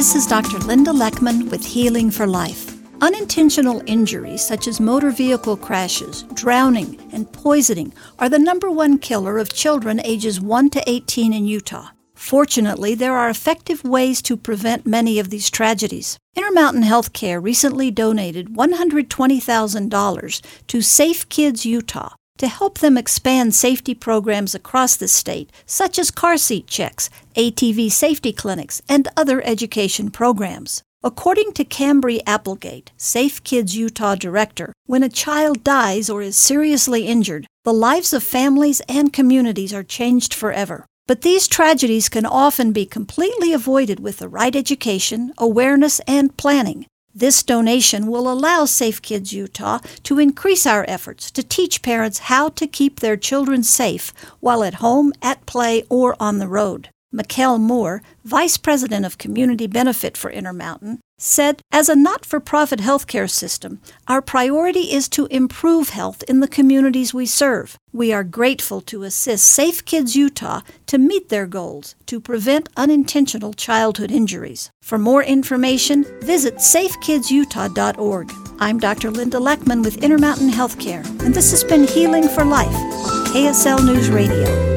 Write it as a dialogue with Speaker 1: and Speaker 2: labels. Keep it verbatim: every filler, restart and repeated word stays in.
Speaker 1: This is Doctor Linda Leckman with Healing for Life. Unintentional injuries such as motor vehicle crashes, drowning, and poisoning are the number one killer of children ages one to eighteen in Utah. Fortunately, there are effective ways to prevent many of these tragedies. Intermountain Healthcare recently donated one hundred twenty thousand dollars to Safe Kids Utah to help them expand safety programs across the state, such as car seat checks, A T V safety clinics, and other education programs. According to Cambry Applegate, Safe Kids Utah director, when a child dies or is seriously injured, the lives of families and communities are changed forever. But these tragedies can often be completely avoided with the right education, awareness, and planning. This donation will allow Safe Kids Utah to increase our efforts to teach parents how to keep their children safe while at home, at play, or on the road. Mikkel Moore, Vice President of Community Benefit for Intermountain, said, "As a not-for-profit healthcare system, our priority is to improve health in the communities we serve. We are grateful to assist Safe Kids Utah to meet their goals to prevent unintentional childhood injuries. For more information, visit safe kids utah dot org. I'm Doctor Linda Leckman with Intermountain Healthcare, and this has been Healing for Life on K S L News Radio.